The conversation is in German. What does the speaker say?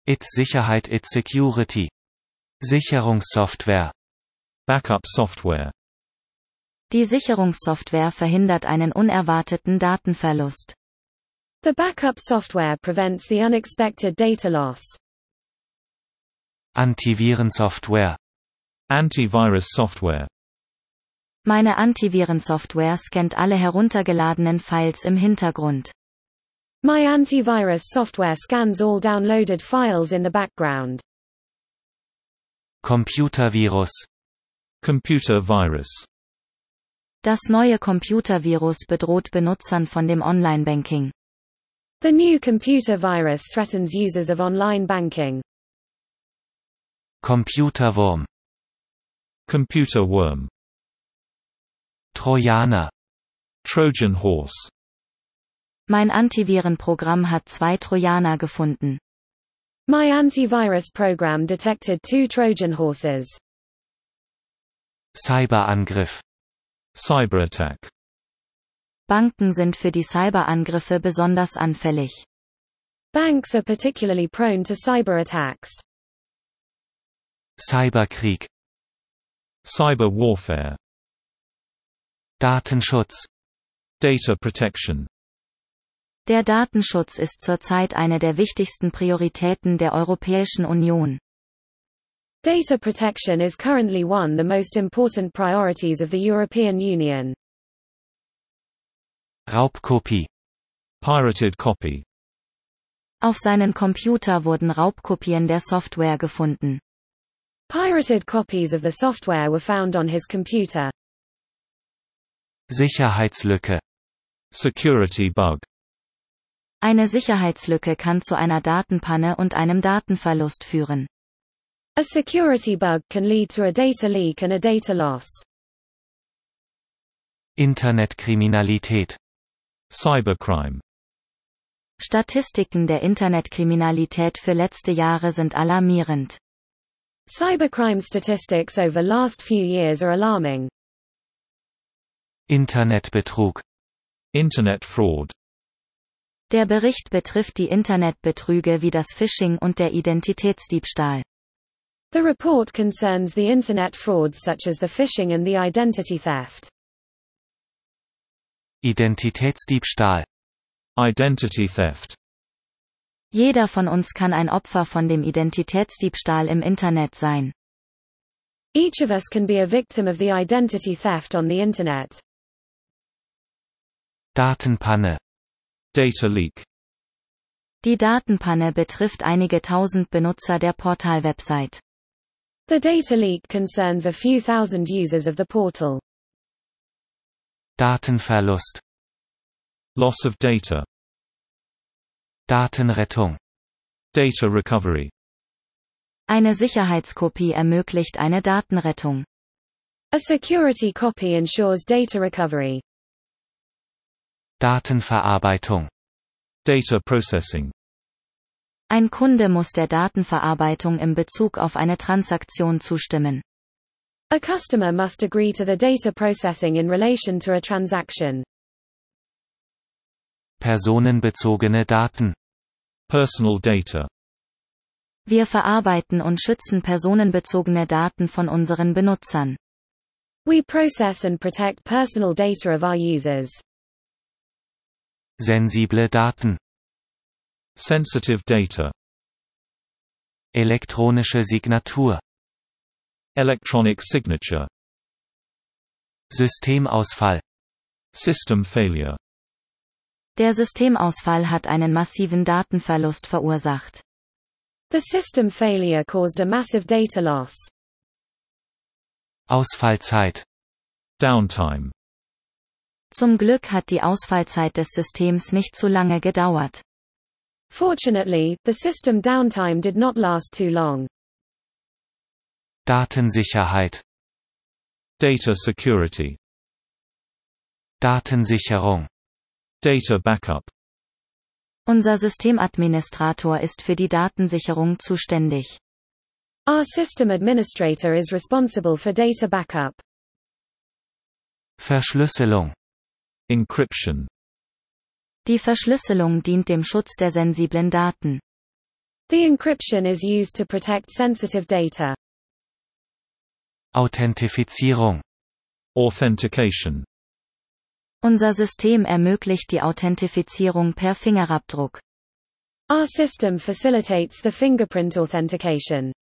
It's Sicherheit, it's Security. Sicherungssoftware. Backup software. Die Sicherungssoftware verhindert einen unerwarteten Datenverlust. The backup software prevents the unexpected data loss. Antivirensoftware. Antivirus software. Meine Antivirensoftware scannt alle heruntergeladenen Files im Hintergrund. My antivirus software scans all downloaded files in the background. Computervirus. Computer virus. Das neue Computervirus bedroht Benutzern von dem Online-Banking. The new computer virus threatens users of online banking. Computerwurm. Computer worm. Trojaner. Trojan horse. Mein Antivirenprogramm hat 2 Trojaner gefunden. My antivirus program detected 2 Trojan horses. Cyberangriff. Cyberattack. Banken sind für die Cyberangriffe besonders anfällig. Banks are particularly prone to cyber attacks. Cyberkrieg. Cyber warfare. Datenschutz. Data protection. Der Datenschutz ist zurzeit eine der wichtigsten Prioritäten der Europäischen Union. Data protection is currently one of the most important priorities of the European Union. Raubkopie. Pirated copy. Auf seinen Computer wurden Raubkopien der Software gefunden. Pirated copies of the software were found on his computer. Sicherheitslücke. Security bug. Eine Sicherheitslücke kann zu einer Datenpanne und einem Datenverlust führen. A security bug can lead to a data leak and a data loss. Internetkriminalität. Cybercrime. Statistiken der Internetkriminalität für letzte Jahre sind alarmierend. Cybercrime statistics over last few years are alarming. Internetbetrug. Internet fraud. Der Bericht betrifft die Internetbetrüge wie das Phishing und der Identitätsdiebstahl. The report concerns the internet frauds such as the phishing and the identity theft. Identitätsdiebstahl. Identity theft. Jeder von uns kann ein Opfer von dem Identitätsdiebstahl im Internet sein. Each of us can be a victim of the identity theft on the internet. Datenpanne. Data leak. Die Datenpanne betrifft einige tausend Benutzer der Portal-Website. The data leak concerns a few thousand users of the portal. Datenverlust. Loss of data. Datenrettung. Data recovery. Eine Sicherheitskopie ermöglicht eine Datenrettung. A security copy ensures data recovery. Datenverarbeitung. Data processing. Ein Kunde muss der Datenverarbeitung in Bezug auf eine Transaktion zustimmen. A customer must agree to the data processing in relation to a transaction. Personenbezogene Daten. Personal data. Wir verarbeiten und schützen personenbezogene Daten von unseren Benutzern. We process and protect personal data of our users. Sensible Daten. Sensitive data. Elektronische Signatur. Electronic signature. Systemausfall. System failure. Der Systemausfall hat einen massiven Datenverlust verursacht. The system failure caused a massive data loss. Ausfallzeit. Downtime. Zum Glück hat die Ausfallzeit des Systems nicht zu lange gedauert. Fortunately, the system downtime did not last too long. Datensicherheit. Data security. Datensicherung. Data backup. Unser Systemadministrator ist für die Datensicherung zuständig. Our system administrator is responsible for data backup. Verschlüsselung. Encryption. Die Verschlüsselung dient dem Schutz der sensiblen Daten. The encryption is used to protect sensitive data. Authentifizierung. Authentication. Unser System ermöglicht die Authentifizierung per Fingerabdruck. Our system facilitates the fingerprint authentication.